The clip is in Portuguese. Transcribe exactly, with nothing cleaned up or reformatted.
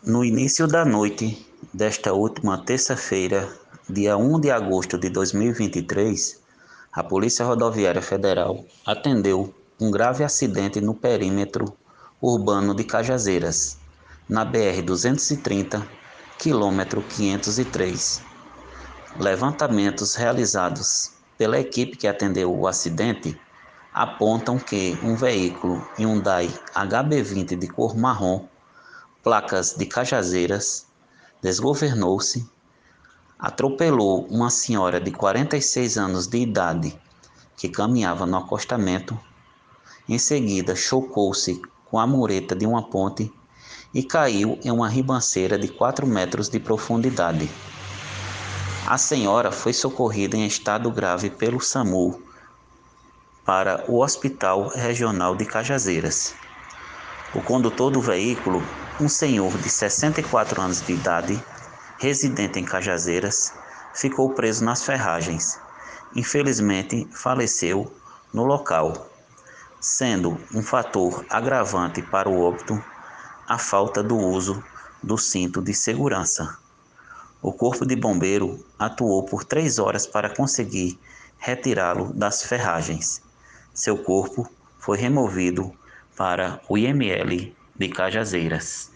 No início da noite desta última terça-feira, dia um de agosto de dois mil e vinte e três, a Polícia Rodoviária Federal atendeu um grave acidente no perímetro urbano de Cajazeiras, na B R duzentos e trinta, quilômetro quinhentos e três. Levantamentos realizados pela equipe que atendeu o acidente apontam que um veículo Hyundai H B vinte de cor marrom, placas de Cajazeiras, desgovernou-se, atropelou uma senhora de quarenta e seis anos de idade que caminhava no acostamento. Em seguida, chocou-se com a mureta de uma ponte e caiu em uma ribanceira de quatro metros de profundidade. A senhora foi socorrida em estado grave pelo SAMU para o Hospital Regional de Cajazeiras. O condutor do veículo, um senhor de sessenta e quatro anos de idade, residente em Cajazeiras, ficou preso nas ferragens. Infelizmente, faleceu no local, sendo um fator agravante para o óbito a falta do uso do cinto de segurança. O Corpo de Bombeiro atuou por três horas para conseguir retirá-lo das ferragens. Seu corpo foi removido para o I M L de Cajazeiras.